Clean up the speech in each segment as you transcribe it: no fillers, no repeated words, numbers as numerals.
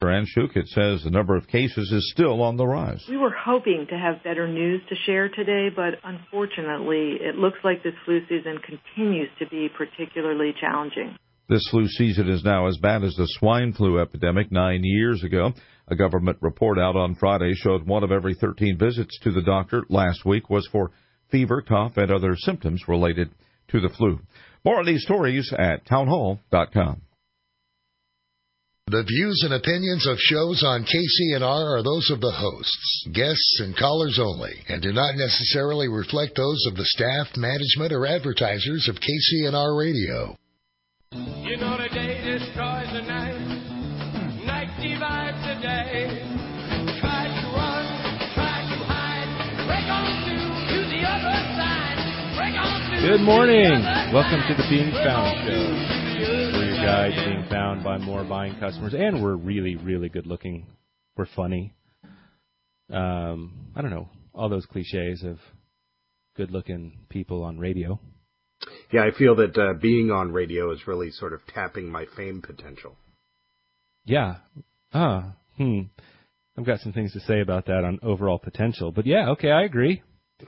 Dr. Ann Shukit says the number of cases is still on the rise. We were hoping to have better news to share today, but unfortunately, it looks like this flu season continues to be particularly challenging. This flu season is now as bad as the swine flu epidemic 9 years ago. A government report out on Friday showed 1 of every 13 visits to the doctor last week was for fever, cough, and other symptoms related to the flu. More on these stories at townhall.com. The views and opinions of shows on KCNR are those of the hosts, guests, and callers only, and do not necessarily reflect those of the staff, management, or advertisers of KCNR Radio. You know the day destroys the night, night divides the day. Try to run, try to hide, break on to the other side, break on to Good morning. Welcome to the Being Found Show. We're your guide to being found by more buying customers, and we're really, really good looking. We're funny. I don't know, all those cliches of good looking people on radio. Yeah, I feel that being on radio is really sort of tapping my fame potential. Yeah. I've got some things to say about that on overall potential. But yeah, okay, I agree.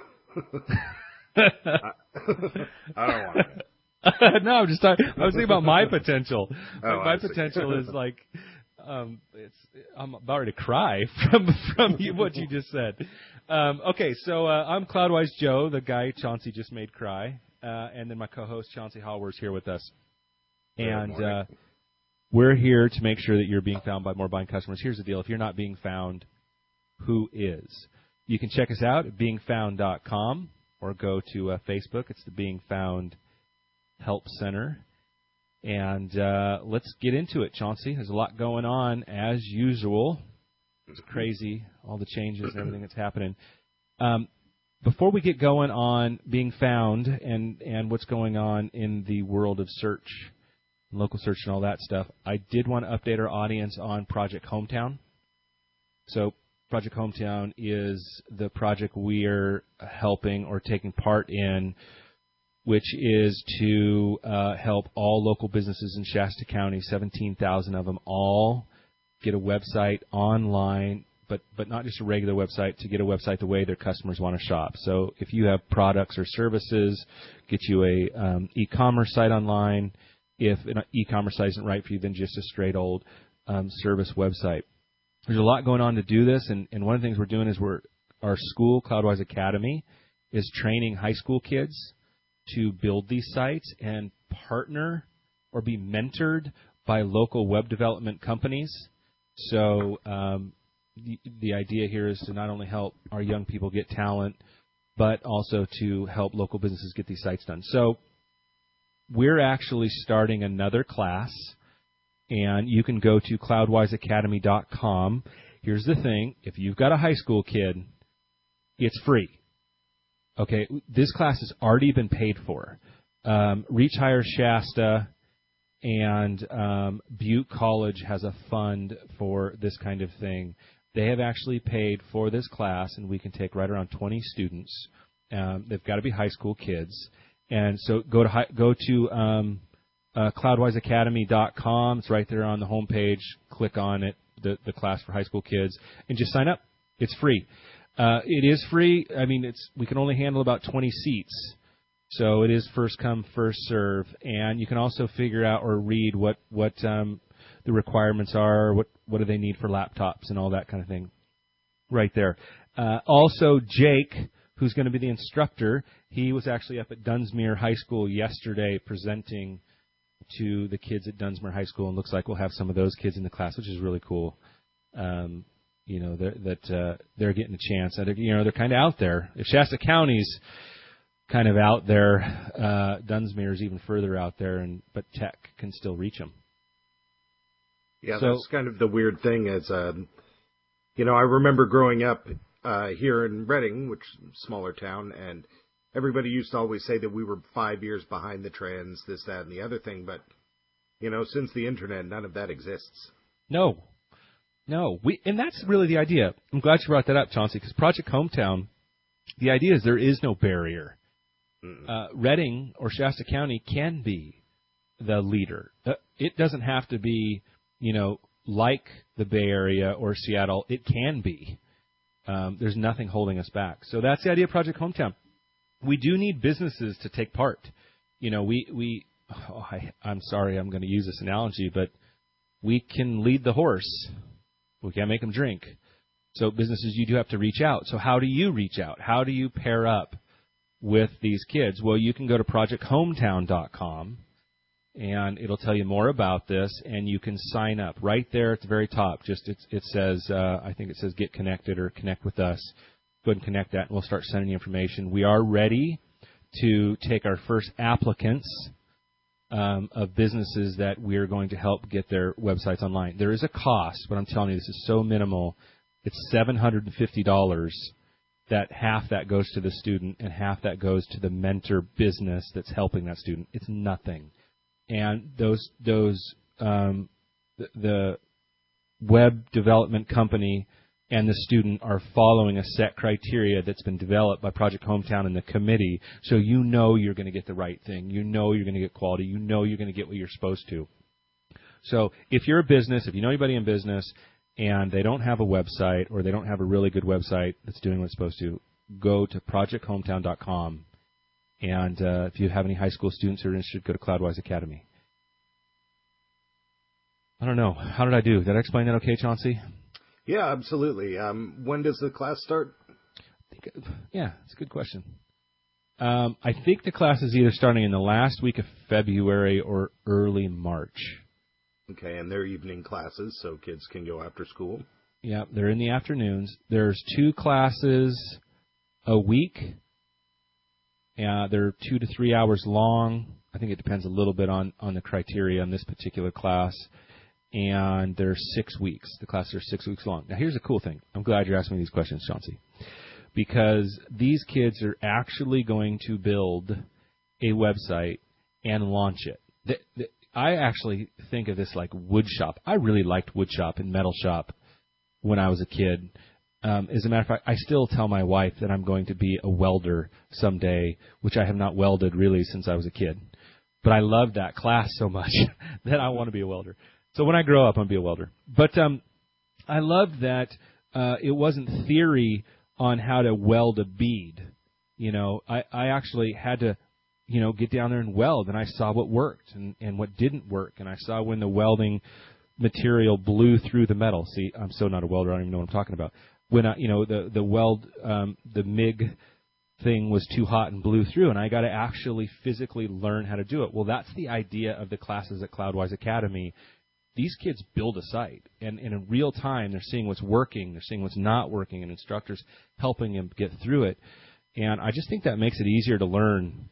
I don't want it. No, I'm just talking. I was thinking about my potential. My see. potential is like, I'm about ready to cry from what you just said. Okay, so I'm Cloudwise Joe, the guy Chauncey just made cry, and then my co-host Chauncey Hallworth is here with us, and we're here to make sure that you're being found by more buying customers. Here's the deal: if you're not being found, who is? You can check us out at beingfound.com or go to Facebook. It's the Being Found Help Center. And let's get into it, Chauncey. There's a lot going on, as usual. It's crazy, all the changes and everything that's happening. Before we get going on being found and what's going on in the world of search, local search and all that stuff, I did want to update our audience on Project Hometown. So Project Hometown is the project we are helping or taking part in, which is to help all local businesses in Shasta County, 17,000 of them, all get a website online, but not just a regular website, to get a website the way their customers want to shop. So if you have products or services, get you a e-commerce site online. If an e-commerce site isn't right for you, then just a straight old service website. There's a lot going on to do this, and one of the things we're doing is our school, Cloudwise Academy, is training high school kids to build these sites and partner or be mentored by local web development companies. So the idea here is to not only help our young people get talent, but also to help local businesses get these sites done. So we're actually starting another class, and you can go to cloudwiseacademy.com. Here's the thing. If you've got a high school kid, it's free. Okay, this class has already been paid for. Reach Higher Shasta and Butte College has a fund for this kind of thing. They have actually paid for this class, and we can take right around 20 students. They've got to be high school kids. And so go to cloudwiseacademy.com. It's right there on the homepage. Click on it, the class for high school kids, and just sign up. It's free. It is free. I mean, we can only handle about 20 seats, so it is first come, first serve. And you can also figure out or read what the requirements are, what do they need for laptops and all that kind of thing, right there. Also, Jake, who's going to be the instructor, he was actually up at Dunsmuir High School yesterday presenting to the kids at Dunsmuir High School, and looks like we'll have some of those kids in the class, which is really cool. They're getting a chance. They're kind of out there. If Shasta County's kind of out there, Dunsmuir is even further out there, but tech can still reach them. Yeah, so, that's kind of the weird thing is, I remember growing up here in Reading, which is a smaller town, and everybody used to always say that we were 5 years behind the trends, this, that, and the other thing. But, since the Internet, none of that exists. No, and that's really the idea. I'm glad you brought that up, Chauncey, because Project Hometown, the idea is there is no barrier. Reading or Shasta County can be the leader. It doesn't have to be, like the Bay Area or Seattle, it can be. There's nothing holding us back. So that's the idea of Project Hometown. We do need businesses to take part. You know, I'm sorry I'm going to use this analogy, but we can lead the horse. We can't make them drink. So businesses, you do have to reach out. So how do you reach out? How do you pair up with these kids? Well, you can go to projecthometown.com, and it'll tell you more about this, and you can sign up right there at the very top. Just it says, I think it says get connected or connect with us. Go ahead and connect that, and we'll start sending you information. We are ready to take our first applicants of businesses that we're going to help get their websites online. There is a cost, but I'm telling you, this is so minimal. It's $750. That half that goes to the student and half that goes to the mentor business that's helping that student. It's nothing. And the web development company and the student are following a set criteria that's been developed by Project Hometown and the committee, so you know you're going to get the right thing. You know you're going to get quality. You know you're going to get what you're supposed to. So if you're a business, if you know anybody in business, and they don't have a website or they don't have a really good website that's doing what it's supposed to, go to projecthometown.com. And if you have any high school students who are interested, go to Cloudwise Academy. I don't know. How did I do? Did I explain that okay, Chauncey? Yeah, absolutely. When does the class start? Yeah, it's a good question. I think the class is either starting in the last week of February or early March. Okay, and they're evening classes, so kids can go after school? Yeah, they're in the afternoons. There's 2 classes a week. They're 2 to 3 hours long. I think it depends a little bit on the criteria in this particular class. And they're 6 weeks. The classes are 6 weeks long. Now, here's a cool thing. I'm glad you're asking me these questions, Chauncey, because these kids are actually going to build a website and launch it. I actually think of this like woodshop. I really liked woodshop and metal shop when I was a kid. As a matter of fact, I still tell my wife that I'm going to be a welder someday, which I have not welded really since I was a kid. But I love that class so much that I want to be a welder. So when I grow up, I'm going to be a welder. But I love that it wasn't theory on how to weld a bead. You know, I actually had to, get down there and weld, and I saw what worked and what didn't work, and I saw when the welding material blew through the metal. See, I'm so not a welder, I don't even know what I'm talking about. When the weld, the MIG thing was too hot and blew through, and I got to actually physically learn how to do it. Well, that's the idea of the classes at Cloudwise Academy. These kids build a site, and in real time, they're seeing what's working, they're seeing what's not working, and instructors helping them get through it. And I just think that makes it easier to learn,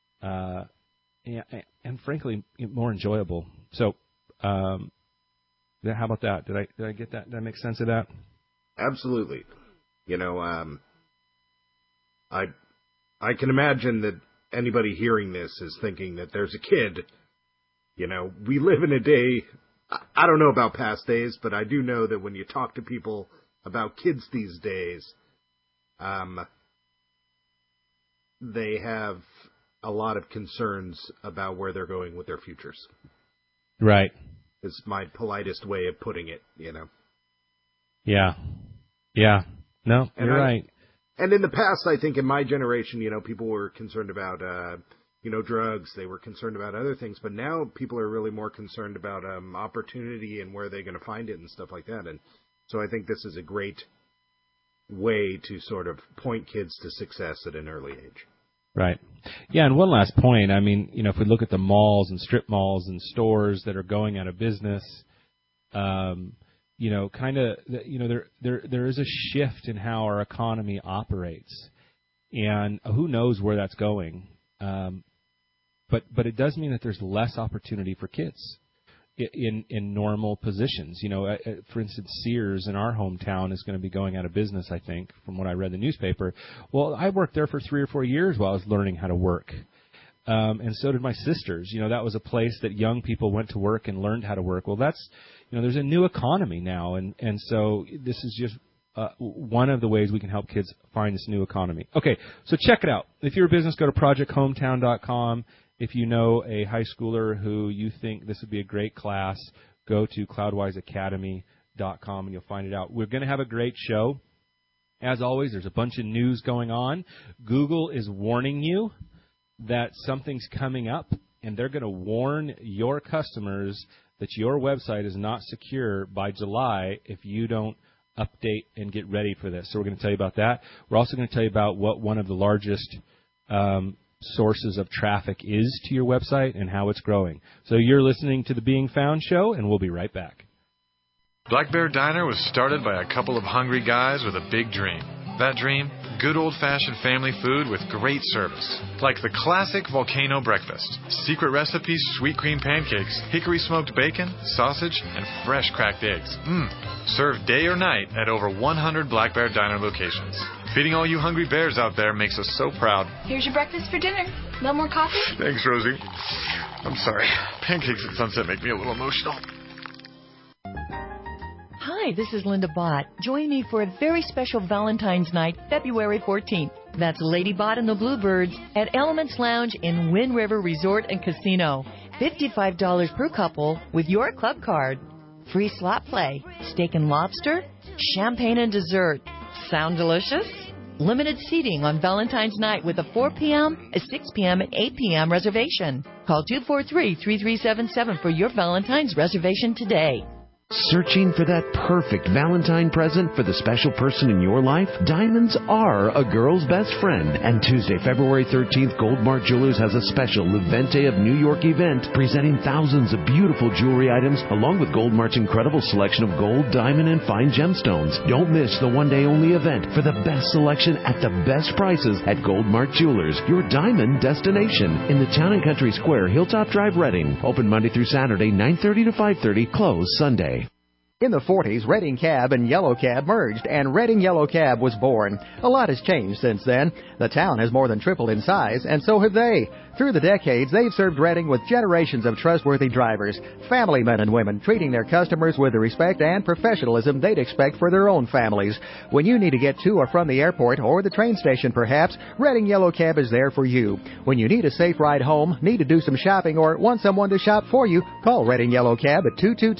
and frankly, more enjoyable. So, how about that? Did I get that? Did I make sense of that? Absolutely. I can imagine that anybody hearing this is thinking that there's a kid. We live in a day. I don't know about past days, but I do know that when you talk to people about kids these days, they have a lot of concerns about where they're going with their futures. Right. It's my politest way of putting it, Yeah. Yeah. No, you're right. And in the past, I think in my generation, people were concerned about, drugs. They were concerned about other things. But now people are really more concerned about opportunity and where they're going to find it and stuff like that. And so I think this is a great way to sort of point kids to success at an early age. Right. Yeah, and one last point. I mean, if we look at the malls and strip malls and stores that are going out of business, there is a shift in how our economy operates, and who knows where that's going. But it does mean that there's less opportunity for kids in normal positions. For instance, Sears in our hometown is going to be going out of business, I think, from what I read in the newspaper. Well, I worked there for 3 or 4 years while I was learning how to work. And so did my sisters. That was a place that young people went to work and learned how to work. Well, that's, there's a new economy now. And so this is just one of the ways we can help kids find this new economy. Okay, so check it out. If you're a business, go to projecthometown.com. If you know a high schooler who you think this would be a great class, go to cloudwiseacademy.com and you'll find it out. We're going to have a great show. As always, there's a bunch of news going on. Google is warning you that something's coming up, and they're going to warn your customers that your website is not secure by July if you don't update and get ready for this. So we're going to tell you about that. We're also going to tell you about what one of the largest sources of traffic is to your website and how it's growing. So you're listening to the Being Found show, and we'll be right back. Black Bear Diner was started by a couple of hungry guys with a big dream. That dream? Good old-fashioned family food with great service. Like the classic volcano breakfast. Secret recipes, sweet cream pancakes, hickory smoked bacon, sausage, and fresh cracked eggs. Served day or night at over 100 Black Bear Diner locations. Feeding all you hungry bears out there makes us so proud. Here's your breakfast for dinner. No more coffee? Thanks, Rosie. I'm sorry. Pancakes at sunset make me a little emotional. Hi, this is Linda Bott. Join me for a very special Valentine's night, February 14th. That's Lady Bott and the Bluebirds at Elements Lounge in Wind River Resort and Casino. $55 per couple with your club card. Free slot play, steak and lobster, champagne and dessert. Sound delicious? Limited seating on Valentine's night with a 4 p.m., a 6 p.m., and 8 p.m. reservation. Call 243-3377 for your Valentine's reservation today. Searching for that perfect Valentine present for the special person in your life? Diamonds are a girl's best friend. And Tuesday, February 13th, Goldmark Jewelers has a special Levante of New York event presenting thousands of beautiful jewelry items along with Goldmark's incredible selection of gold, diamond, and fine gemstones. Don't miss the one-day-only event for the best selection at the best prices at Goldmark Jewelers, your diamond destination in the Town & Country Square, Hilltop Drive, Reading. Open Monday through Saturday, 9:30 to 5:30, closed Sunday. In the 40s, Reading Cab and Yellow Cab merged, and Reading Yellow Cab was born. A lot has changed since then. The town has more than tripled in size, and so have they. Through the decades, they've served Reading with generations of trustworthy drivers, family men and women, treating their customers with the respect and professionalism they'd expect for their own families. When you need to get to or from the airport or the train station, perhaps, Reading Yellow Cab is there for you. When you need a safe ride home, need to do some shopping, or want someone to shop for you, call Reading Yellow Cab at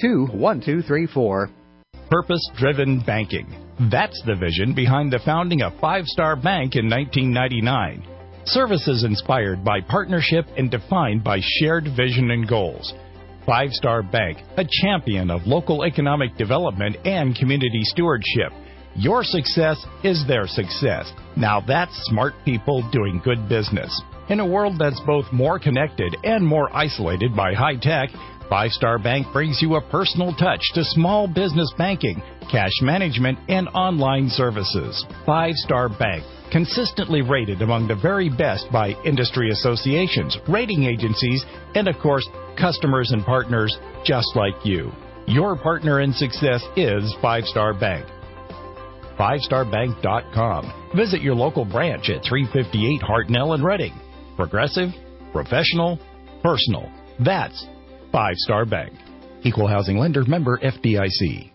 222-1234. Purpose-driven banking. That's the vision behind the founding of Five Star Bank in 1999. Services inspired by partnership and defined by shared vision and goals. Five Star Bank, a champion of local economic development and community stewardship. Your success is their success. Now that's smart people doing good business. In a world that's both more connected and more isolated by high tech, Five Star Bank brings you a personal touch to small business banking, cash management, and online services. Five Star Bank, consistently rated among the very best by industry associations, rating agencies, and of course, customers and partners just like you. Your partner in success is Five Star Bank. FiveStarBank.com. Visit your local branch at 358 Hartnell in Reading. Progressive, professional, personal. That's Five Star Bank. Equal housing lender, member FDIC.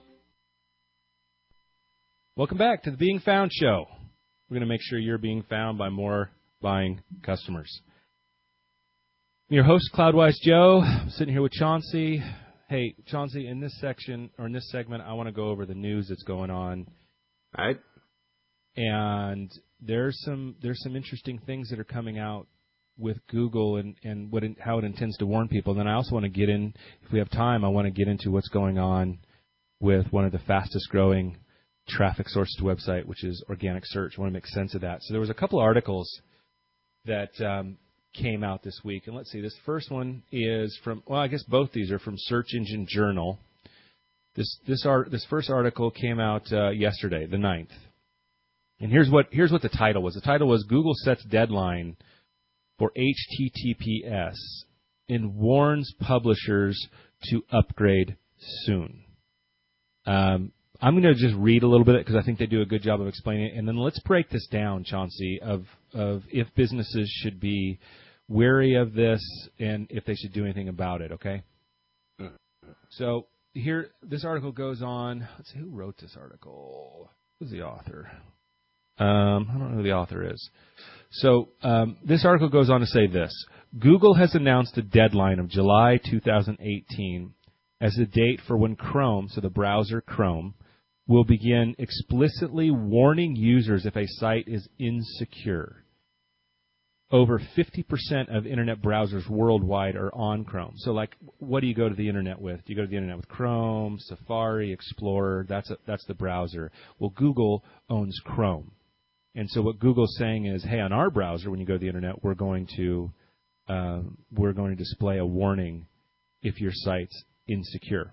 Welcome back to the Being Found show. We're going to make sure you're being found by more buying customers. I'm your host, Cloudwise Joe. I'm sitting here with Chauncey. Hey, Chauncey, in this section, or in this segment, I want to go over the news that's going on. All right. And there's some interesting things that are coming out with Google and how it intends to warn people. And then I also want to get in, if we have time, I want to get into what's going on with one of the fastest growing traffic sources to website, which is organic search. I want to make sense of that. So there was a couple of articles that came out this week. And let's see, this first one is from, well, I guess both these are from Search Engine Journal. This first article came out yesterday, the 9th. And here's what the title was. The title was Google Sets Deadline for HTTPS and warns publishers to upgrade soon. I'm going to just read a little bit because I think they do a good job of explaining it. And then let's break this down, Chauncey, of if businesses should be wary of this and if they should do anything about it, okay? So here, this article goes on. Let's see, who wrote this article? Who's the author? I don't know who the author is. So this article goes on to say this. Google has announced a deadline of July 2018 as the date for when Chrome, so the browser Chrome, will begin explicitly warning users if a site is insecure. Over 50% of Internet browsers worldwide are on Chrome. So, like, what do you go to the Internet with? Do you go to the Internet with Chrome, Safari, Explorer? That's the browser. Well, Google owns Chrome. And so what Google's saying is, hey, on our browser, when you go to the Internet, we're going to display a warning if your site's insecure.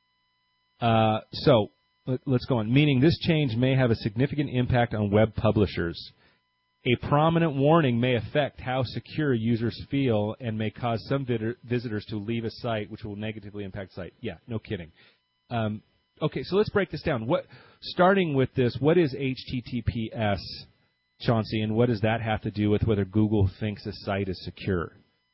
So let's go on. Meaning this change may have a significant impact on web publishers. A prominent warning may affect how secure users feel and may cause some visitors to leave a site, which will negatively impact the site. Yeah, no kidding. Okay, so let's break this down. Starting with this, what is HTTPS, Chauncey, and what does that have to do with whether Google thinks a site is secure?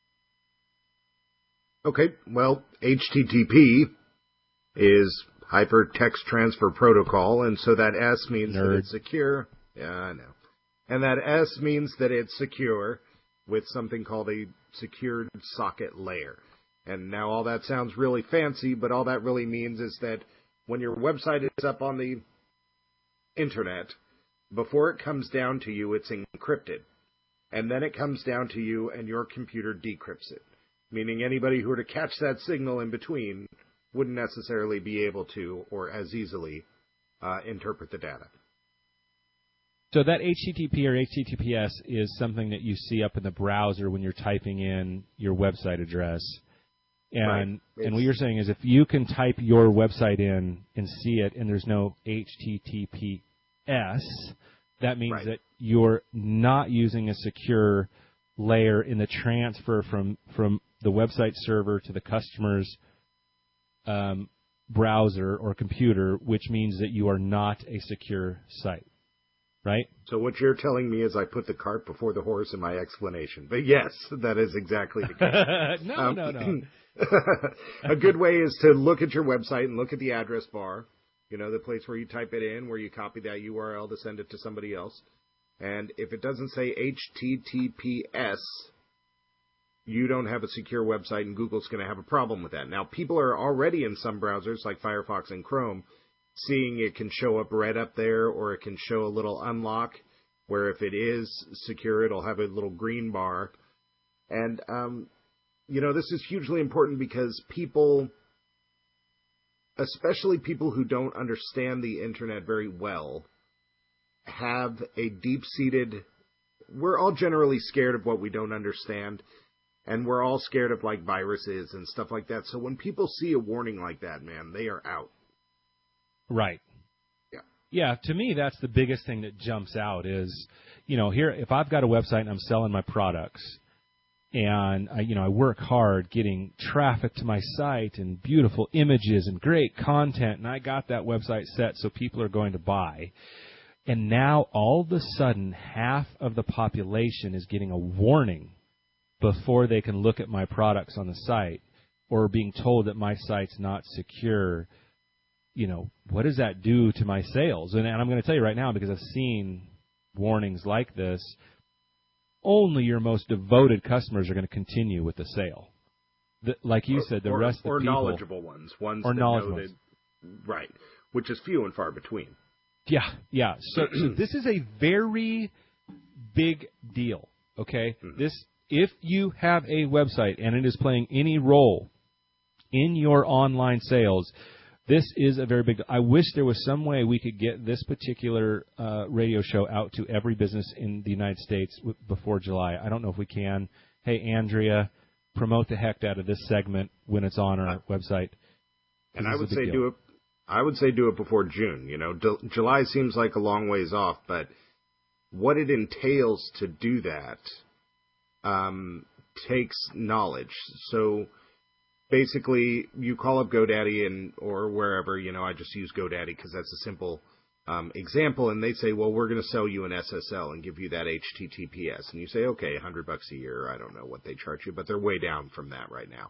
Okay, well, HTTP is Hypertext Transfer Protocol, and so that S means that it's secure. Yeah, I know. And that S means that it's secure with something called a secured socket layer. And now all that sounds really fancy, but all that really means is that when your website is up on the Internet, before it comes down to you, it's encrypted. And then it comes down to you and your computer decrypts it. Meaning anybody who were to catch that signal in between wouldn't necessarily be able to or as easily interpret the data. So that HTTP or HTTPS is something that you see up in the browser when you're typing in your website address. And what you're saying is if you can type your website in and see it and there's no HTTPS, that means that you're not using a secure layer in the transfer from the website server to the customer's browser or computer, which means that you are not a secure site. Right? So what you're telling me is I put the cart before the horse in my explanation. But yes, that is exactly the case. No. A good way is to look at your website and look at the address bar, the place where you type it in, where you copy that URL to send it to somebody else. And if it doesn't say HTTPS, you don't have a secure website, and Google's going to have a problem with that. Now, people are already in some browsers like Firefox and Chrome seeing it can show up red up there, or it can show a little unlock, where if it is secure, it'll have a little green bar. And, this is hugely important because people, especially people who don't understand the Internet very well, have a deep-seated... We're all generally scared of what we don't understand, and we're all scared of, like, viruses and stuff like that. So when people see a warning like that, man, they are out. Right. Yeah, to me, that's the biggest thing that jumps out is, here, if I've got a website and I'm selling my products and, I work hard getting traffic to my site and beautiful images and great content, and I got that website set so people are going to buy. And now, all of a sudden, half of the population is getting a warning before they can look at my products on the site or being told that my site's not secure. What does that do to my sales? And I'm going to tell you right now, because I've seen warnings like this, only your most devoted customers are going to continue with the sale. Like you said, the rest of the people... Or knowledgeable ones. That know that... Right. Which is few and far between. Yeah. So this is a very big deal, okay? Mm-hmm. If you have a website and it is playing any role in your online sales... This is a very big... I wish there was some way we could get this particular radio show out to every business in the United States before July. I don't know if we can. Hey, Andrea, promote the heck out of this segment when it's on our website. And I would say do it. I would say do it before June. July seems like a long ways off, but what it entails to do that takes knowledge. So... Basically, you call up GoDaddy or wherever, I just use GoDaddy because that's a simple example, and they say, well, we're going to sell you an SSL and give you that HTTPS. And you say, okay, $100 a year. I don't know what they charge you, but they're way down from that right now.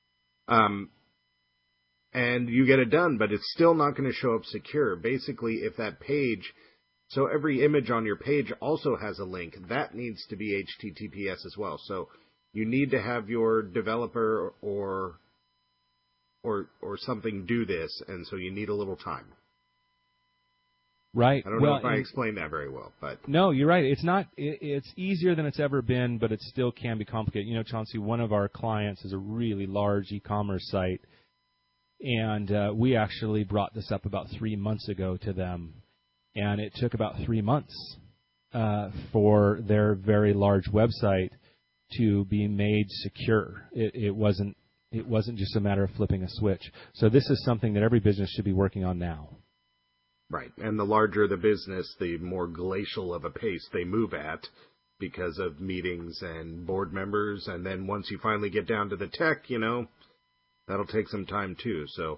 And you get it done, but it's still not going to show up secure. Basically, if that page, so every image on your page also has a link, that needs to be HTTPS as well. So you need to have your developer or or something do this, and so you need a little time. Right. I don't know if I explained that very well, but no, you're right. It's not. It's easier than it's ever been, but it still can be complicated. You know, Chauncey, one of our clients is a really large e-commerce site, and we actually brought this up about 3 months ago to them, and it took about 3 months for their very large website to be made secure. It wasn't just a matter of flipping a switch. So this is something that every business should be working on now. Right, and the larger the business, the more glacial of a pace they move at because of meetings and board members. And then once you finally get down to the tech, you know, that'll take some time too. So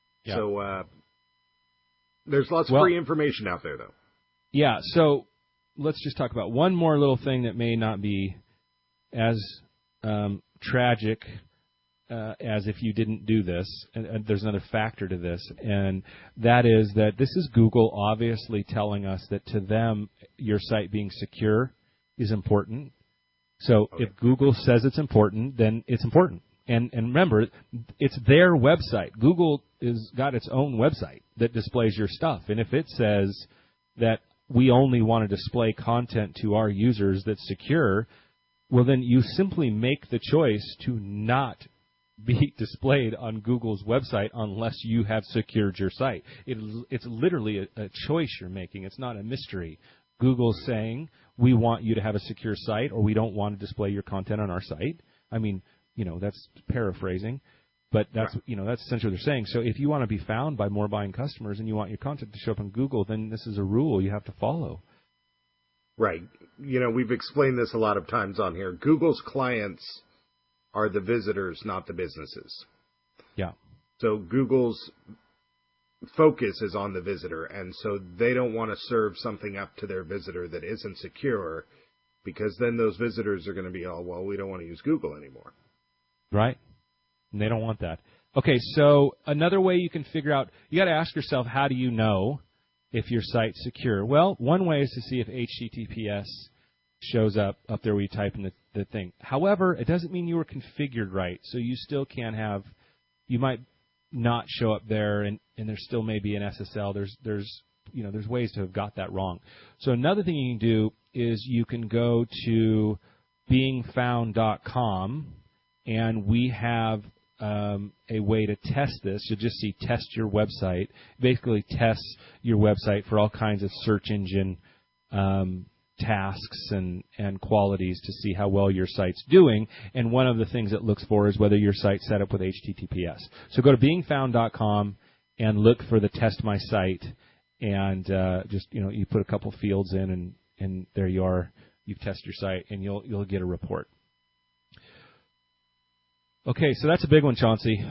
there's lots of free information out there, though. Yeah, so let's just talk about one more little thing that may not be as tragic as if you didn't do this, and there's another factor to this, and that is that this is Google obviously telling us that to them, your site being secure is important. So if Google says it's important, then it's important. And remember, it's their website. Google has got its own website that displays your stuff, and if it says that we only want to display content to our users that's secure, well, then you simply make the choice to not be displayed on Google's website unless you have secured your site. It's literally a choice you're making. It's not a mystery. Google's saying, we want you to have a secure site, or we don't want to display your content on our site. I mean, you know, that's paraphrasing, but that's essentially what they're saying. So if you want to be found by more buying customers and you want your content to show up on Google, then this is a rule you have to follow. Right. You know, we've explained this a lot of times on here. Google's clients are the visitors, not the businesses. Yeah. So Google's focus is on the visitor, and so they don't want to serve something up to their visitor that isn't secure, because then those visitors are going to be, oh, well, we don't want to use Google anymore. Right. And they don't want that. Okay, so another way you can figure out, you got to ask yourself, how do you know if your site's secure? Well, one way is to see if HTTPS shows up there where you type in the thing. However, it doesn't mean you were configured right, so you still can have, you might not show up there, and there still may be an SSL. There's ways to have got that wrong. So another thing you can do is you can go to beingfound.com, and we have a way to test this. You'll just see test your website. Basically tests your website for all kinds of search engine tasks and qualities to see how well your site's doing. And one of the things it looks for is whether your site's set up with HTTPS. So go to beingfound.com and look for the test my site, and you put a couple fields in, and there you are. You've tested your site, and you'll get a report. Okay, so that's a big one, Chauncey.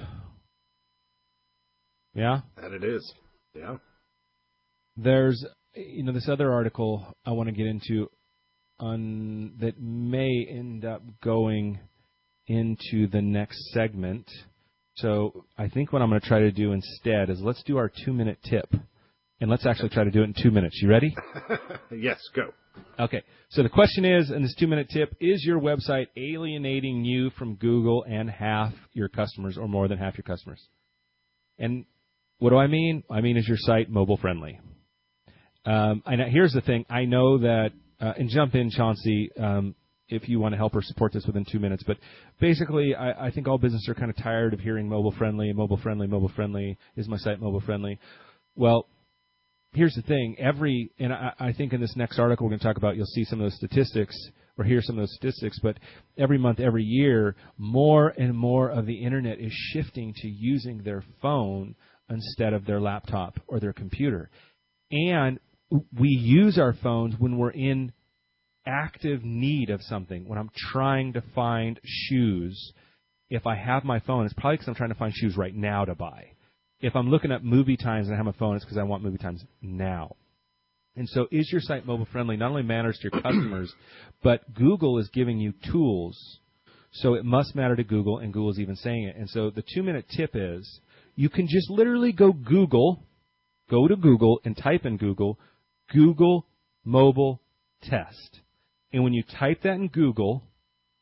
Yeah? That it is. Yeah. There's this other article I want to get into that may end up going into the next segment. So I think what I'm going to try to do instead is let's do our 2-minute tip. And let's actually try to do it in 2 minutes. You ready? Yes, go. Okay. So the question is, in this 2-minute tip, is your website alienating you from Google and half your customers, or more than half your customers? And what do I mean? I mean, is your site mobile friendly? And here's the thing. I know that, and jump in, Chauncey, if you want to help or support this within 2 minutes. But basically, I think all businesses are kind of tired of hearing mobile friendly, mobile friendly, mobile friendly. Is my site mobile friendly? Well, here's the thing. And I think in this next article we're going to talk about, you'll see some of those statistics or hear some of those statistics. But every month, every year, more and more of the Internet is shifting to using their phone instead of their laptop or their computer. And we use our phones when we're in active need of something. When I'm trying to find shoes, if I have my phone, it's probably because I'm trying to find shoes right now to buy. If I'm looking at movie times and I have my phone, it's because I want movie times now. And so is your site mobile friendly? Not only matters to your customers, but Google is giving you tools. So it must matter to Google, and Google's even saying it. And so the 2-minute tip is you can just literally go to Google and type in Google mobile test. And when you type that in Google,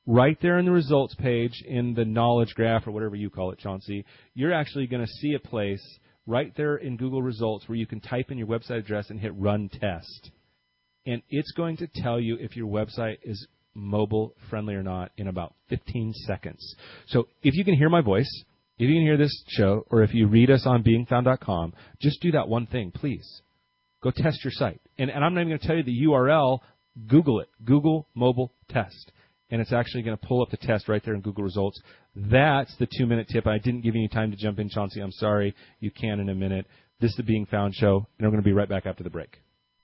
right there in the results page in the knowledge graph or whatever you call it, Chauncey, you're actually going to see a place right there in Google results where you can type in your website address and hit run test. And it's going to tell you if your website is mobile friendly or not in about 15 seconds. So if you can hear my voice, if you can hear this show, or if you read us on beingfound.com, just do that one thing, please. Go test your site. And I'm not even going to tell you the URL. Google it. Google mobile test. And it's actually going to pull up the test right there in Google results. That's the 2-minute tip. I didn't give you any time to jump in, Chauncey. I'm sorry. You can in a minute. This is the Being Found Show, and we're going to be right back after the break.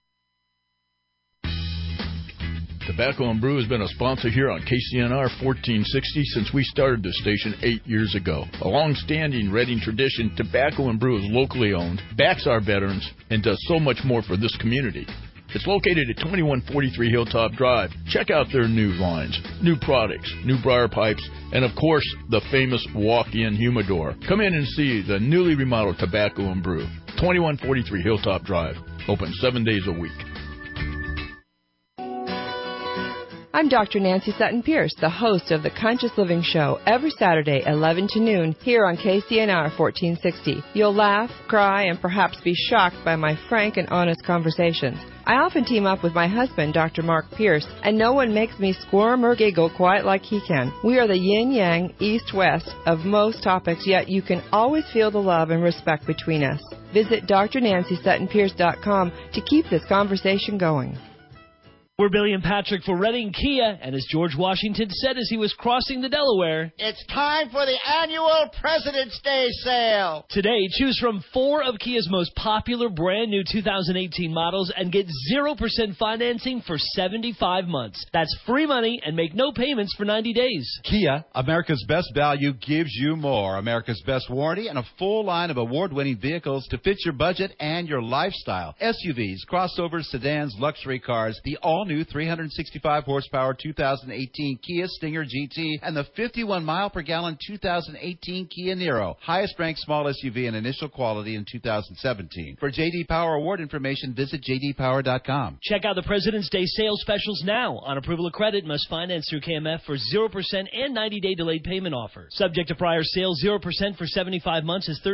Tobacco and Brew has been a sponsor here on KCNR 1460 since we started the station 8 years ago. A long-standing Reading tradition, Tobacco and Brew is locally owned, backs our veterans, and does so much more for this community. It's located at 2143 Hilltop Drive. Check out their new lines, new products, new briar pipes, and of course, the famous walk-in humidor. Come in and see the newly remodeled Tobacco and Brew. 2143 Hilltop Drive. Open 7 days a week. I'm Dr. Nancy Sutton-Pierce, the host of the Conscious Living Show, every Saturday, 11 to noon, here on KCNR 1460. You'll laugh, cry, and perhaps be shocked by my frank and honest conversations. I often team up with my husband, Dr. Mark Pierce, and no one makes me squirm or giggle quite like he can. We are the yin-yang, east-west of most topics, yet you can always feel the love and respect between us. Visit drnancysuttonpierce.com to keep this conversation going. We're Billy and Patrick for Reading Kia, and as George Washington said as he was crossing the Delaware, it's time for the annual President's Day sale. Today, choose from 4 of Kia's most popular brand new 2018 models and get 0% financing for 75 months. That's free money and make no payments for 90 days. Kia, America's best value, gives you more. America's best warranty and a full line of award-winning vehicles to fit your budget and your lifestyle. SUVs, crossovers, sedans, luxury cars, the all-new 365-horsepower 2018 Kia Stinger GT, and the 51-mile-per-gallon 2018 Kia Niro, highest-ranked small SUV in initial quality in 2017. For J.D. Power award information, visit jdpower.com. Check out the President's Day sales specials now. On approval of credit, must finance through KMF for 0% and 90-day delayed payment offer. Subject to prior sale, 0% for 75 months is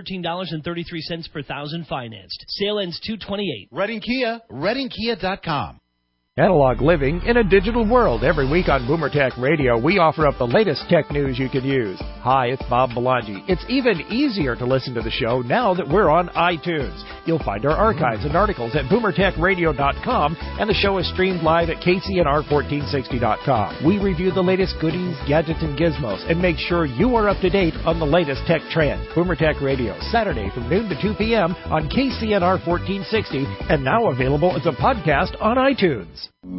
$13.33 per thousand financed. Sale ends 2/28. Reading Kia, readingkia.com. Analog living in a digital world. Every week on Boomer Tech Radio, we offer up the latest tech news you can use. Hi, it's Bob Belangi. It's even easier to listen to the show now that we're on iTunes. You'll find our archives and articles at boomertechradio.com, and the show is streamed live at kcnr1460.com. We review the latest goodies, gadgets, and gizmos, and make sure you are up to date on the latest tech trends. Boomer Tech Radio, Saturday from noon to 2 p.m. on KCNR 1460, and now available as a podcast on iTunes.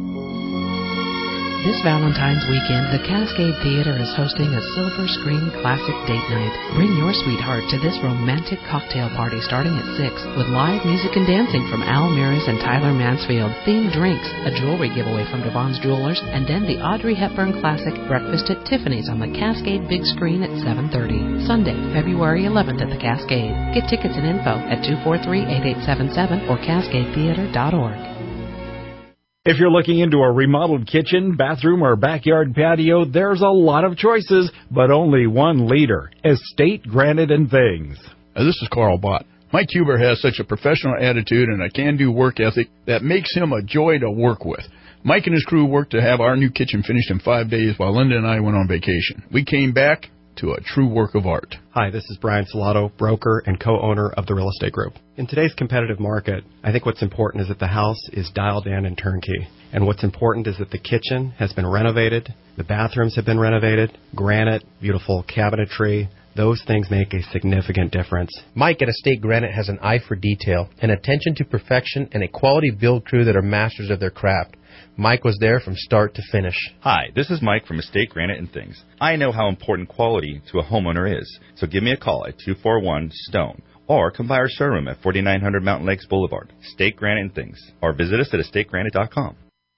This Valentine's weekend, the Cascade Theater is hosting a Silver Screen Classic Date Night. Bring your sweetheart to this romantic cocktail party starting at 6 with live music and dancing from Al Miras and Tyler Mansfield, themed drinks, a jewelry giveaway from Devon's Jewelers, and then the Audrey Hepburn classic Breakfast at Tiffany's on the Cascade Big Screen at 7:30. Sunday, February 11th at the Cascade. Get tickets and info at 243-8877 or cascadetheater.org. If you're looking into a remodeled kitchen, bathroom, or backyard patio, there's a lot of choices, but only one leader, Estate Granite and Things. This is Carl Bott. Mike Huber has such a professional attitude and a can-do work ethic that makes him a joy to work with. Mike and his crew worked to have our new kitchen finished in 5 days while Linda and I went on vacation. We came back to a true work of art. Hi, this is Brian Salato, broker and co-owner of the Real Estate Group. In today's competitive market, I think what's important is that the house is dialed in and turnkey. And what's important is that the kitchen has been renovated, the bathrooms have been renovated, granite, beautiful cabinetry. Those things make a significant difference. Mike at Estate Granite has an eye for detail, an attention to perfection, and a quality build crew that are masters of their craft. Mike was there from start to finish. Hi, this is Mike from Estate Granite and Things. I know how important quality to a homeowner is, so give me a call at 241-STONE or come by our showroom at 4900 Mountain Lakes Boulevard, Estate Granite and Things, or visit us at estategranite.com.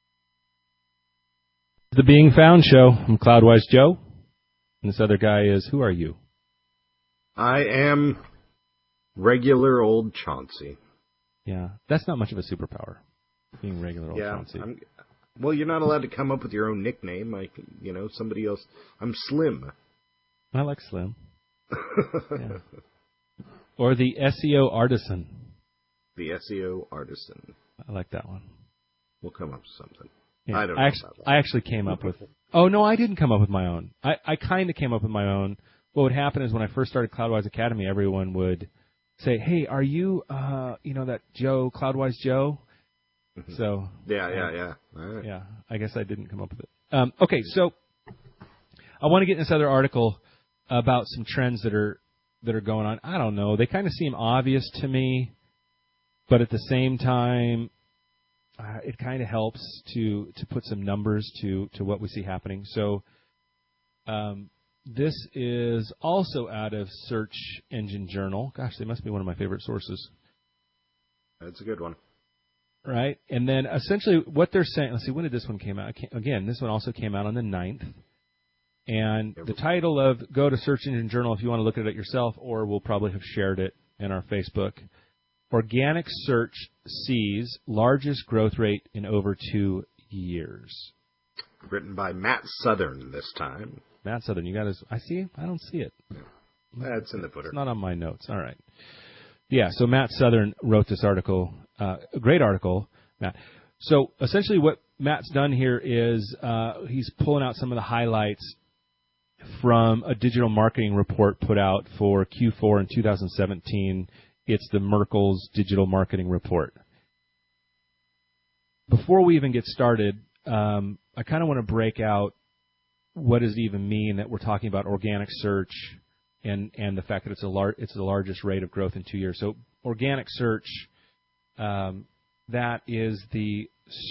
The Being Found Show. I'm Cloudwise Joe, and this other guy is, who are you? I am regular old Chauncey. Yeah, that's not much of a superpower, being regular old Chauncey. Well, you're not allowed to come up with your own nickname. Like, somebody else. I'm Slim. I like Slim. Yeah. Or the SEO Artisan. The SEO Artisan. I like that one. We'll come up with something. Yeah. I don't know about that. I actually came up with... Oh, no, I didn't come up with my own. I kind of came up with my own. What would happen is when I first started Cloudwise Academy, everyone would say, hey, are you, that Joe, Cloudwise Joe? So... Yeah. All right. Yeah, I guess I didn't come up with it. Okay, so I want to get in this other article about some trends that are going on. I don't know. They kind of seem obvious to me, but at the same time, it kind of helps to put some numbers to what we see happening. So this is also out of Search Engine Journal. Gosh, they must be one of my favorite sources. That's a good one. Right? And then essentially what they're saying, let's see, when did this one came out? Again, this one also came out on the 9th. And the title of, go to Search Engine Journal if you want to look at it yourself, or we'll probably have shared it in our Facebook. Organic search sees largest growth rate in over 2 years. Written by Matt Southern this time. Matt Southern, you got his, I don't see it. That's in the footer. It's not on my notes. All right. Yeah, so Matt Southern wrote this article, a great article, Matt. So essentially what Matt's done here is he's pulling out some of the highlights from a digital marketing report put out for Q4 in 2017. It's the Merkle's Digital Marketing Report. Before we even get started, I kind of want to break out what does it even mean that we're talking about organic search and the fact that it's the largest rate of growth in 2 years. So organic search, that is the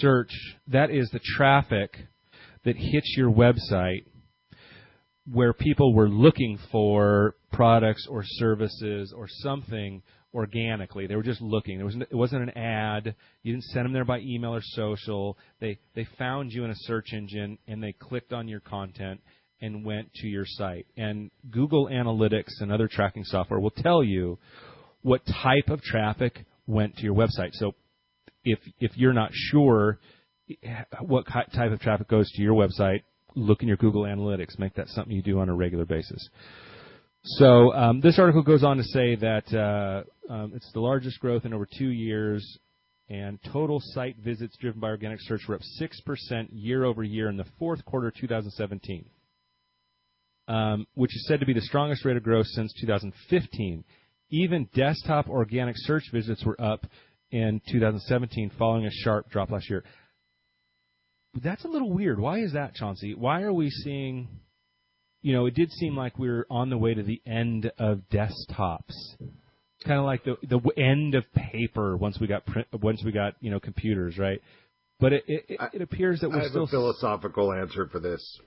traffic that hits your website where people were looking for products or services or something organically. They were just looking. It wasn't an ad. You didn't send them there by email or social. They found you in a search engine, and they clicked on your content and went to your site. And Google Analytics and other tracking software will tell you what type of traffic went to your website. So if you're not sure what type of traffic goes to your website, look in your Google Analytics. Make that something you do on a regular basis. So this article goes on to say that it's the largest growth in over 2 years, and total site visits driven by organic search were up 6% year over year in the fourth quarter of 2017, which is said to be the strongest rate of growth since 2015. Even desktop organic search visits were up in 2017 following a sharp drop last year. That's a little weird. Why is that, Chauncey? Why are we seeing, it did seem like we were on the way to the end of desktops. Kind of like the end of paper once we got computers, right? But it appears that we're still... I have a philosophical answer for this.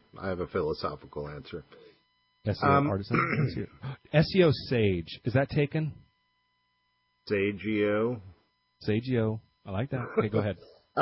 SEO Artisan? SEO Sage. Is that taken? Sageo. I like that. Okay, go ahead.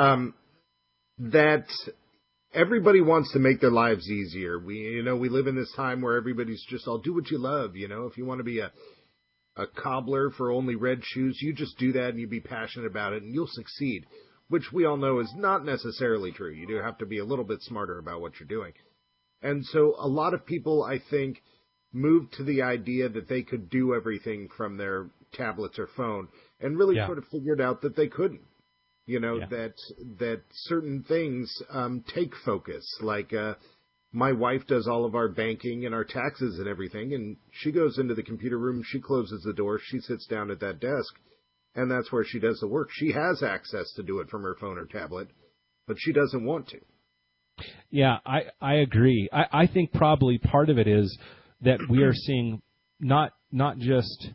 That everybody wants to make their lives easier. We live in this time where everybody's just, I'll do what you love. If you want to be a cobbler for only red shoes, you just do that and you be passionate about it and you'll succeed, which we all know is not necessarily true. You do have to be a little bit smarter about what you're doing. And so a lot of people, I think, moved to the idea that they could do everything from their tablets or phone and really sort of figured out that they couldn't. That certain things take focus. Like my wife does all of our banking and our taxes and everything, and she goes into the computer room, she closes the door, she sits down at that desk, and that's where she does the work. She has access to do it from her phone or tablet, but she doesn't want to. Yeah, I agree. I think probably part of it is that we are seeing not just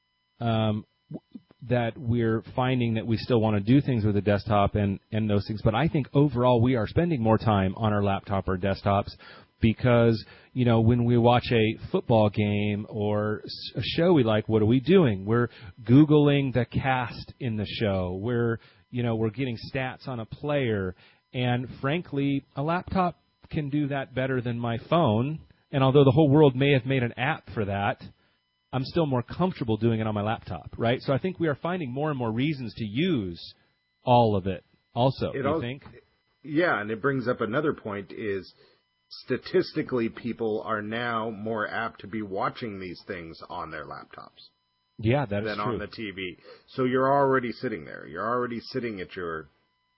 that we're finding that we still want to do things with the desktop and those things, but I think overall we are spending more time on our laptop or desktops because, when we watch a football game or a show we like, what are we doing? We're Googling the cast in the show. We're getting stats on a player. And frankly, a laptop can do that better than my phone. And although the whole world may have made an app for that, I'm still more comfortable doing it on my laptop, right? So I think we are finding more and more reasons to use all of it also, you think? Yeah, and it brings up another point is statistically people are now more apt to be watching these things on their laptops. Yeah, that is than true. on the TV. So you're already sitting there. You're already sitting at your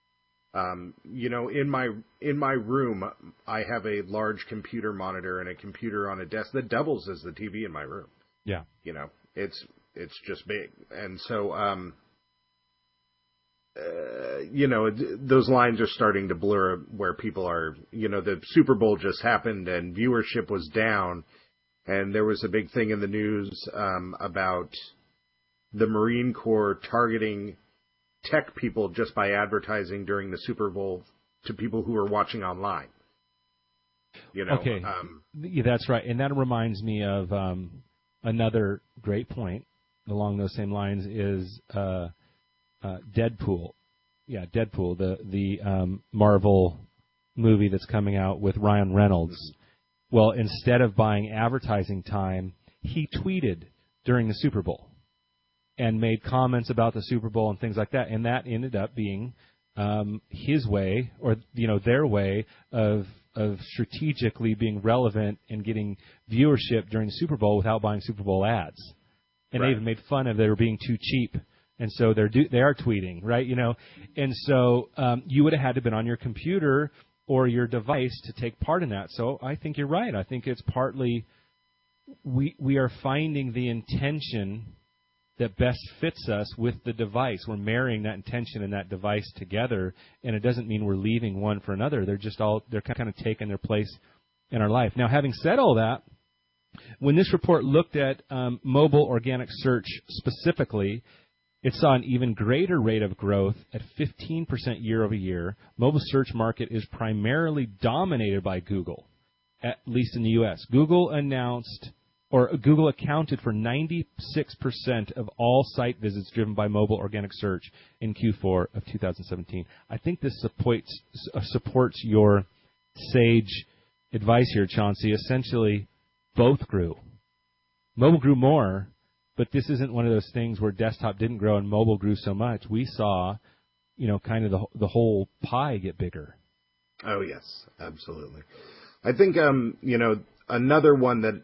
in my room, I have a large computer monitor and a computer on a desk that doubles as the TV in my room. Yeah. It's just big. And so, those lines are starting to blur where people are, the Super Bowl just happened and viewership was down. And there was a big thing in the news about the Marine Corps targeting tech people just by advertising during the Super Bowl to people who are watching online. Okay, yeah, that's right. And that reminds me of another great point along those same lines is Deadpool. Yeah, Deadpool, the Marvel movie that's coming out with Ryan Reynolds. Well, instead of buying advertising time, he tweeted during the Super Bowl and made comments about the Super Bowl and things like that, and that ended up being his way, or their way of strategically being relevant and getting viewership during the Super Bowl without buying Super Bowl ads. And they even made fun of they were being too cheap, and so they are tweeting, right? And so you would have had to have been on your computer or your device to take part in that. So I think you're right. I think it's partly we are finding the intention that best fits us with the device. We're marrying that intention and that device together, and it doesn't mean we're leaving one for another. They're kind of taking their place in our life. Now, having said all that, when this report looked at mobile organic search specifically, it saw an even greater rate of growth at 15% year over year. Mobile search market is primarily dominated by Google, at least in the U.S. Google accounted for 96% of all site visits driven by mobile organic search in Q4 of 2017. I think this supports your sage advice here, Chauncey. Essentially, both grew. Mobile grew more, but this isn't one of those things where desktop didn't grow and mobile grew so much. We saw, kind of the whole pie get bigger. Oh, yes, absolutely. I think, another one that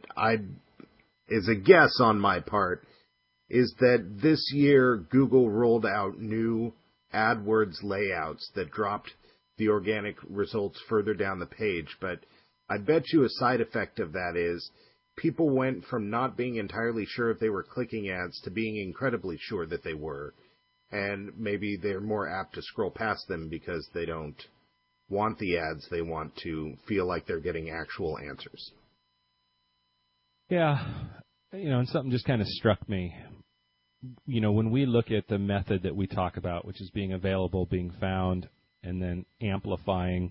is a guess on my part, is that this year Google rolled out new AdWords layouts that dropped the organic results further down the page. But I bet you a side effect of that is people went from not being entirely sure if they were clicking ads to being incredibly sure that they were. And maybe they're more apt to scroll past them because they don't want the ads. They want to feel like they're getting actual answers. Yeah, and something just kind of struck me. When we look at the method that we talk about, which is being available, being found, and then amplifying,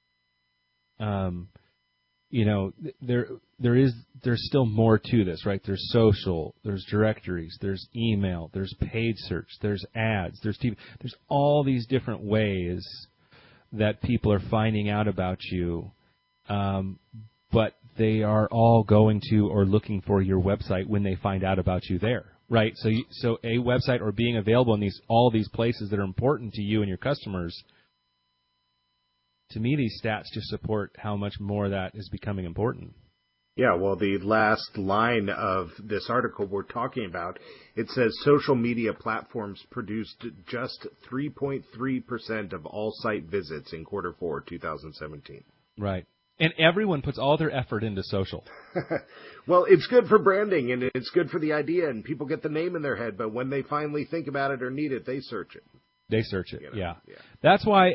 there's still more to this, right? There's social, there's directories, there's email, there's paid search, there's ads, there's TV. There's all these different ways that people are finding out about you, but they are all going to or looking for your website when they find out about you there, right? So a website or being available in all these places that are important to you and your customers. To me, these stats just support how much more that is becoming important. Yeah, well, the last line of this article we're talking about, it says social media platforms produced just 3.3% of all site visits in Q4 2017. Right. And everyone puts all their effort into social. Well, it's good for branding, and it's good for the idea, and people get the name in their head, but when they finally think about it or need it, they search it. They search it, yeah. That's why,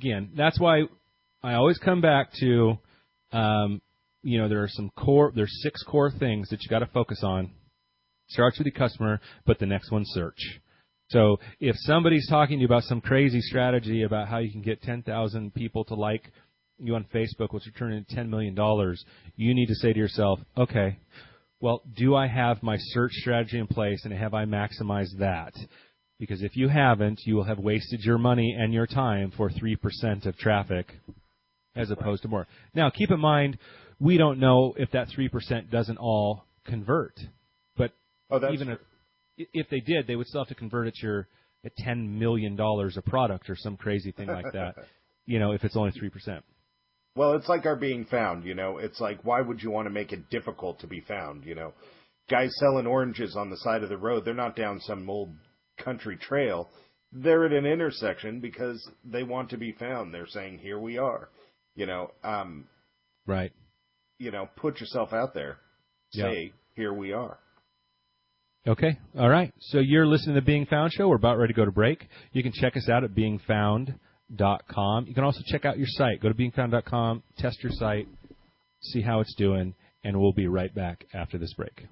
I always come back to, there's 6 core things that you got to focus on. Starts with the customer, but the next one's search. So if somebody's talking to you about some crazy strategy about how you can get 10,000 people to like you on Facebook, which will turn into $10 million, you need to say to yourself, okay, well, do I have my search strategy in place, and have I maximized that? Because if you haven't, you will have wasted your money and your time for 3% of traffic as opposed to more. Now, keep in mind, we don't know if that 3% doesn't all convert. But even if they did, they would still have to convert at $10 million a product or some crazy thing like that. if it's only 3%. Well, it's like our being found, It's like, why would you want to make it difficult to be found, Guys selling oranges on the side of the road, they're not down some old country trail. They're at an intersection because they want to be found. They're saying, here we are. Right. Put yourself out there. Say, here we are. Okay. All right. So you're listening to the Being Found Show. We're about ready to go to break. You can check us out at beingfound.com. You can also check out your site. Go to beingfound.com, test your site, see how it's doing, and we'll be right back after this break.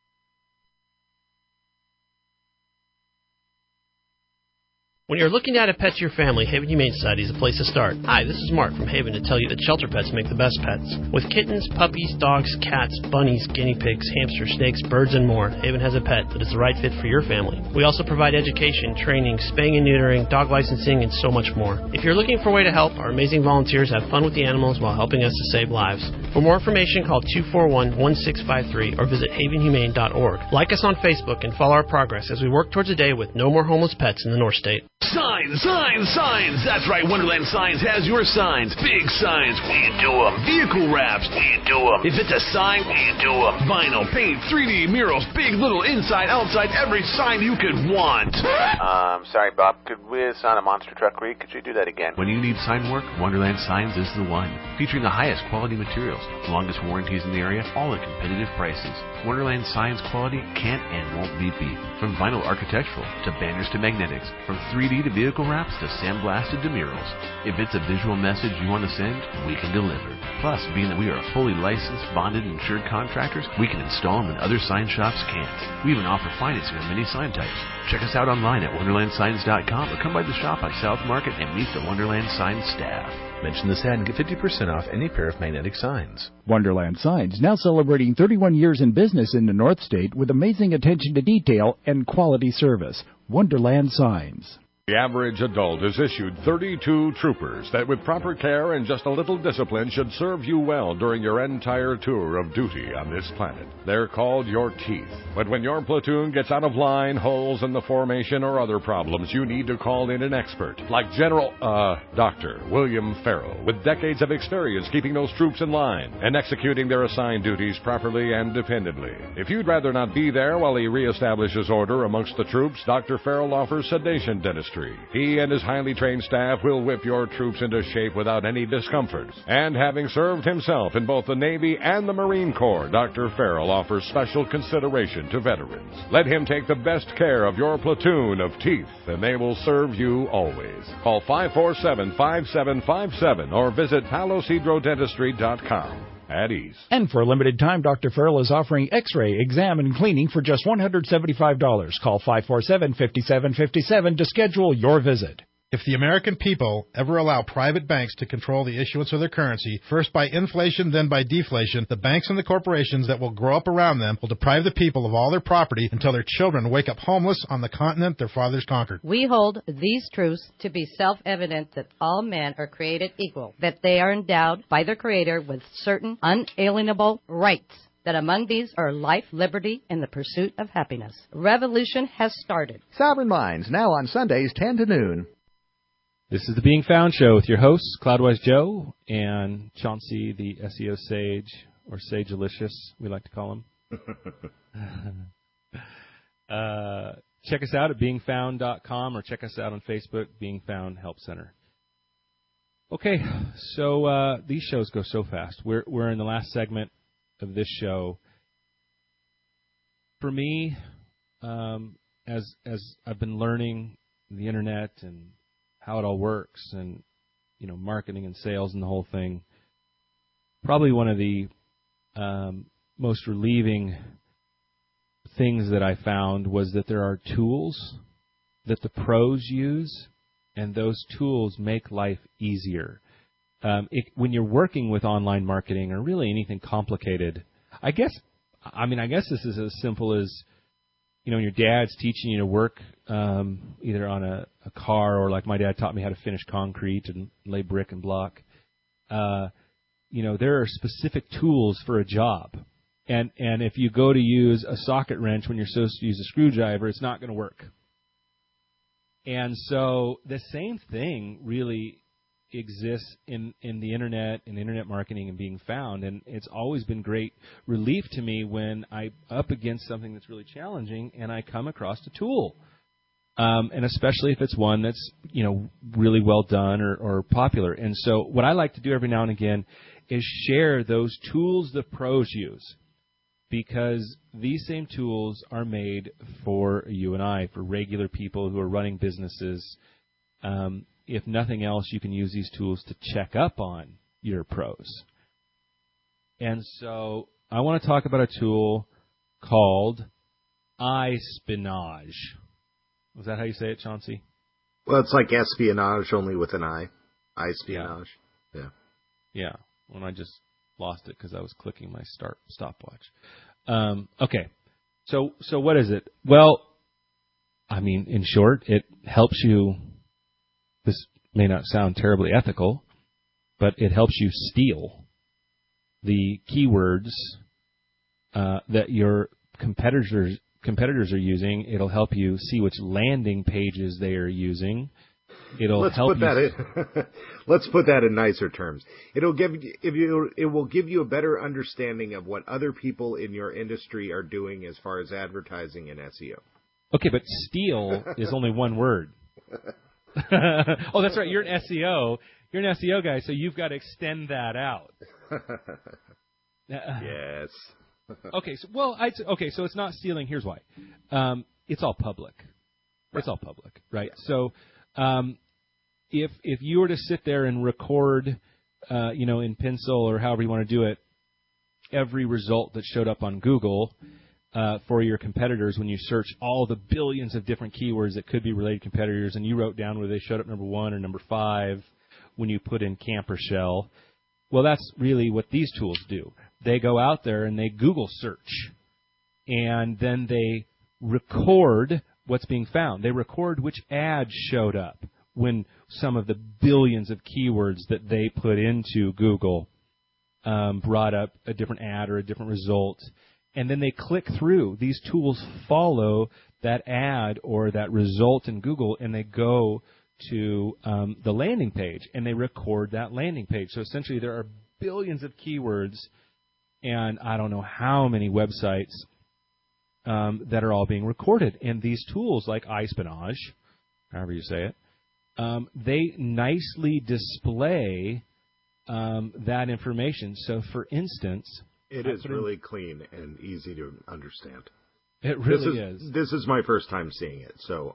When you're looking to add a pet to your family, Haven Humane Society is a place to start. Hi, this is Mark from Haven to tell you that shelter pets make the best pets. With kittens, puppies, dogs, cats, bunnies, guinea pigs, hamsters, snakes, birds, and more, Haven has a pet that is the right fit for your family. We also provide education, training, spaying and neutering, dog licensing, and so much more. If you're looking for a way to help, our amazing volunteers have fun with the animals while helping us to save lives. For more information, call 241-1653 or visit havenhumane.org. Like us on Facebook and follow our progress as we work towards a day with no more homeless pets in the North State. Signs, signs, signs. That's right, Wonderland Signs has your signs. Big signs, we do them. Vehicle wraps, we do them. If it's a sign, we do them. Vinyl, paint, 3D murals, big, little, inside, outside, every sign you could want. Sorry, Bob. Could we sign a monster truck read? Could you do that again? When you need sign work, Wonderland Signs is the one. Featuring the highest quality materials, longest warranties in the area, all at competitive prices. Wonderland Signs quality can't and won't be beat. From vinyl architectural to banners to magnetics, from 3D to vehicle wraps to sandblasted to murals. If it's a visual message you want to send, we can deliver. Plus, being that we are fully licensed, bonded, and insured contractors, we can install them when other sign shops can't. We even offer financing on many sign types. Check us out online at wonderlandsigns.com or come by the shop on South Market and meet the Wonderland Signs staff. Mention this ad and get 50% off any pair of magnetic signs. Wonderland Signs, now celebrating 31 years in business in the North State with amazing attention to detail and quality service. Wonderland Signs. The average adult is issued 32 troopers that with proper care and just a little discipline should serve you well during your entire tour of duty on this planet. They're called your teeth. But when your platoon gets out of line, holes in the formation, or other problems, you need to call in an expert like Dr. William Farrell, with decades of experience keeping those troops in line and executing their assigned duties properly and dependably. If you'd rather not be there while he reestablishes order amongst the troops, Dr. Farrell offers sedation dentistry. He and his highly trained staff will whip your troops into shape without any discomfort. And having served himself in both the Navy and the Marine Corps, Dr. Farrell offers special consideration to veterans. Let him take the best care of your platoon of teeth, and they will serve you always. Call 547-5757 or visit palosidrodentistry.com. At ease. And for a limited time, Dr. Farrell is offering X-ray, exam, and cleaning for just $175. Call 547-5757 to schedule your visit. If the American people ever allow private banks to control the issuance of their currency, first by inflation, then by deflation, the banks and the corporations that will grow up around them will deprive the people of all their property until their children wake up homeless on the continent their fathers conquered. We hold these truths to be self-evident that all men are created equal, that they are endowed by their Creator with certain unalienable rights, that among these are life, liberty, and the pursuit of happiness. Revolution has started. Sovereign Minds, now on Sundays 10 to noon. This is the Being Found Show with your hosts, Cloudwise Joe and Chauncey, the SEO Sage, or Sagealicious, we like to call him. Check us out at beingfound.com or check us out on Facebook, Being Found Help Center. Okay, so these shows go so fast. We're in the last segment of this show. For me, as I've been learning the internet and how it all works and, marketing and sales and the whole thing, probably one of the most relieving things that I found was that there are tools that the pros use, and those tools make life easier. When you're working with online marketing or really anything complicated, I guess this is as simple as, when your dad's teaching you to work either on a car, or like my dad taught me how to finish concrete and lay brick and block. There are specific tools for a job. And if you go to use a socket wrench when you're supposed to use a screwdriver, it's not going to work. And so the same thing really exists in the internet and internet marketing and being found, and it's always been great relief to me when I'm up against something that's really challenging and I come across a tool, and especially if it's one that's really well done or popular. And so what I like to do every now and again is share those tools the pros use, because these same tools are made for you and I, for regular people who are running businesses. If nothing else, you can use these tools to check up on your pros. And so I want to talk about a tool called iSpionage. Was that how you say it, Chauncey? Well, it's like espionage, only with an I. iSpionage. Yeah. Well, I just lost it because I was clicking my stopwatch. Okay. So what is it? Well, I mean, in short, it helps you. This may not sound terribly ethical, but it helps you steal the keywords that your competitors are using. It'll help you see which landing pages they are using. Let's put that in nicer terms. It will give you a better understanding of what other people in your industry are doing as far as advertising and SEO. Okay, but steal is only one word. Oh, that's right. You're an SEO. You're an SEO guy, so you've got to extend that out. Yes. Okay. So it's not stealing. Here's why. It's all public. It's all public, right? So, if you were to sit there and record, in pencil or however you want to do it, every result that showed up on Google for your competitors when you search all the billions of different keywords that could be related to competitors, and you wrote down where they showed up number 1 or number 5 when you put in camper shell, well, that's really what these tools do. They go out there and they Google search, and then they record what's being found. They record which ads showed up when some of the billions of keywords that they put into Google brought up a different ad or a different result. And then they click through. These tools follow that ad or that result in Google, and they go to the landing page, and they record that landing page. So essentially there are billions of keywords and I don't know how many websites that are all being recorded. And these tools like iSpionage, however you say it, they nicely display that information. So, for instance, it is really clean and easy to understand. It really is. This is my first time seeing it, so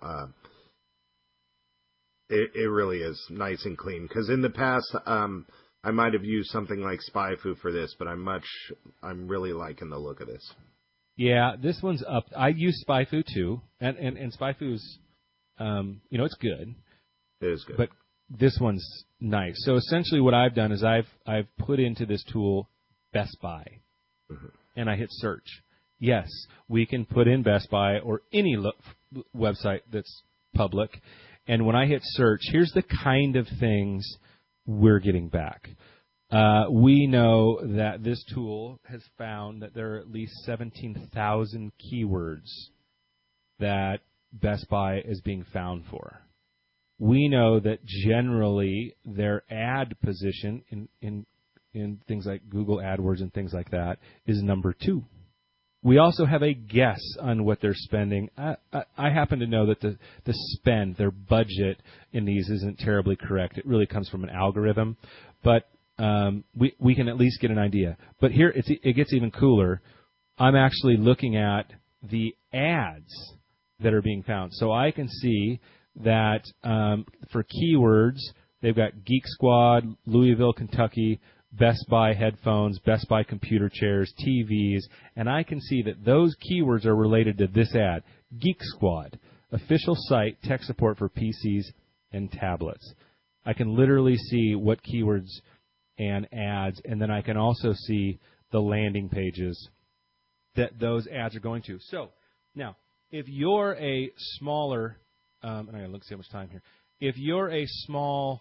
it really is nice and clean. Because in the past, I might have used something like SpyFu for this, but I'm really liking the look of this. Yeah, this one's up. I use SpyFu too, and SpyFu's, it's good. It is good. But this one's nice. So essentially what I've done is I've put into this tool Best Buy, and I hit search. Yes, we can put in Best Buy or any website that's public, and when I hit search, here's the kind of things we're getting back. We know that this tool has found that there are at least 17,000 keywords that Best Buy is being found for. We know that generally their ad position in things like Google AdWords and things like that is number 2. We also have a guess on what they're spending. I happen to know that the spend, their budget in these isn't terribly correct. It really comes from an algorithm. But we can at least get an idea. But here it gets even cooler. I'm actually looking at the ads that are being found. So I can see that for keywords, they've got Geek Squad, Louisville, Kentucky, Best Buy headphones, Best Buy computer chairs, TVs, and I can see that those keywords are related to this ad. Geek Squad, official site, tech support for PCs and tablets. I can literally see what keywords and ads, and then I can also see the landing pages that those ads are going to. So, now, if you're a smaller, and I gotta look see how much time here. If you're a small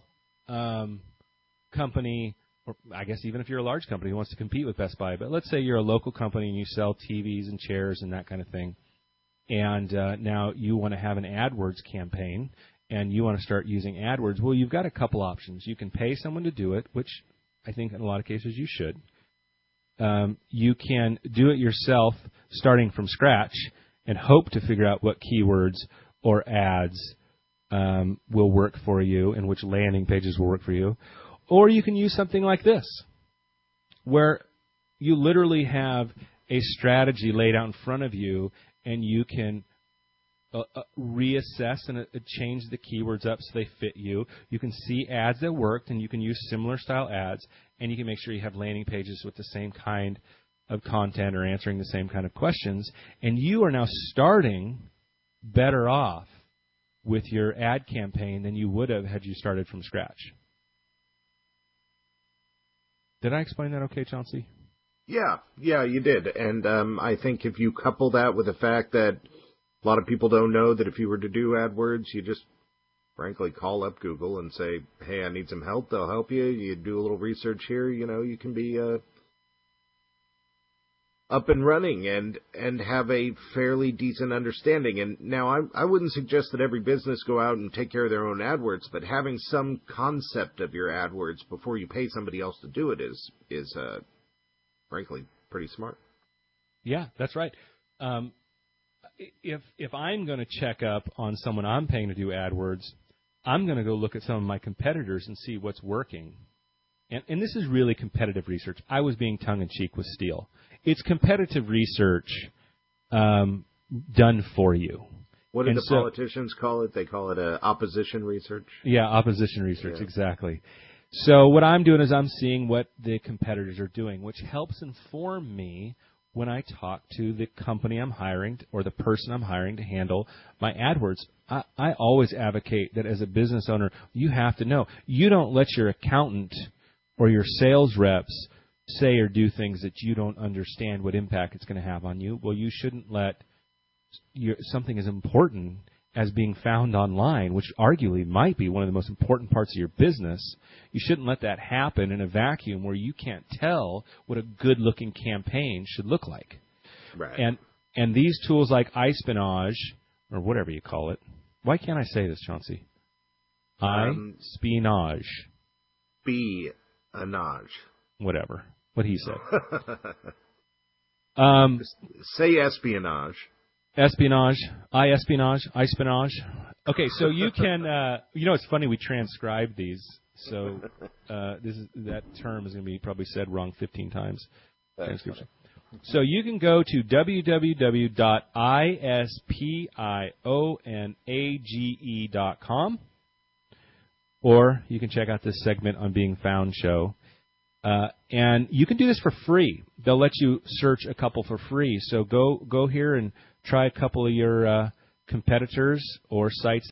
company, or I guess even if you're a large company who wants to compete with Best Buy, but let's say you're a local company and you sell TVs and chairs and that kind of thing, and now you want to have an AdWords campaign, and you want to start using AdWords, well, you've got a couple options. You can pay someone to do it, which I think in a lot of cases you should. You can do it yourself starting from scratch and hope to figure out what keywords or ads will work for you and which landing pages will work for you. Or you can use something like this, where you literally have a strategy laid out in front of you, and you can reassess and change the keywords up so they fit you. You can see ads that worked, and you can use similar style ads, and you can make sure you have landing pages with the same kind of content or answering the same kind of questions, and you are now starting better off with your ad campaign than you would have had you started from scratch. Did I explain that okay, Chauncey? Yeah, you did. And I think if you couple that with the fact that a lot of people don't know that if you were to do AdWords, you just frankly call up Google and say, hey, I need some help. They'll help you. You do a little research here. You can be up and running and have a fairly decent understanding. And now I wouldn't suggest that every business go out and take care of their own AdWords, but having some concept of your AdWords before you pay somebody else to do it is frankly pretty smart. Yeah, that's right. If I'm going to check up on someone I'm paying to do AdWords, I'm going to go look at some of my competitors and see what's working. And this is really competitive research. I was being tongue-in-cheek with Steele. It's competitive research done for you. What do the politicians call it? They call it opposition research? Yeah, opposition research, exactly. So what I'm doing is I'm seeing what the competitors are doing, which helps inform me when I talk to the company I'm hiring or the person I'm hiring to handle my AdWords. I always advocate that as a business owner, you have to know. You don't let your accountant or your sales reps say or do things that you don't understand what impact it's going to have on you. Well, you shouldn't let something as important as being found online, which arguably might be one of the most important parts of your business. You shouldn't let that happen in a vacuum where you can't tell what a good-looking campaign should look like. Right. And these tools like iSpionage, or whatever you call it. Why can't I say this, Chauncey? iSpionage. Espionage. Whatever. What he said. Say espionage. Espionage, iSpionage. Okay, so you can, it's funny, we transcribe these, so that term is going to be probably said wrong 15 times. Transcription. So you can go to www.ispionage.com, or you can check out this segment on Being Found show. And you can do this for free. They'll let you search a couple for free. So go here and try a couple of your competitors or sites